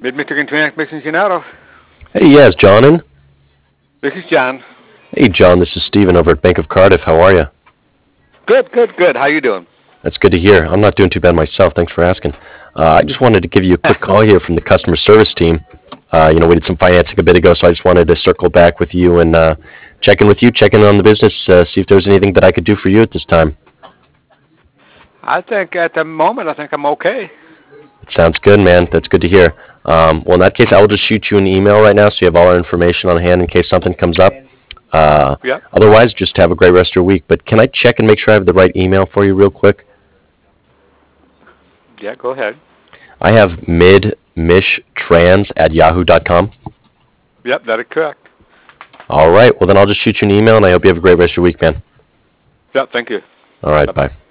Mid-Michigan Transit Cincinnati. Hey, yes, John in? This is John. Hey, John, this is Steven over at Bank of Cardiff. How are you? Good, good, good. How you doing? That's good to hear. I'm not doing too bad myself. Thanks for asking. I just wanted to give you a quick call here from the customer service team. We did some financing a bit ago, so I just wanted to circle back with you and check in with you, check in on the business, see if there was anything that I could do for you at this time. I think at the moment, I think I'm okay. It sounds good, man. That's good to hear. Well, in that case, I will just shoot you an email right now so you have all our information on hand in case something comes up. Yeah, Otherwise, just have a great rest of your week. But can I check and make sure I have the right email for you real quick? yeah. Go ahead. I have midmishtrans@yahoo.com. Yep, that is correct. All right. Well, then I'll just shoot you an email, and I hope you have a great rest of your week, man. Yep, thank you. All right. Bye-bye. Bye.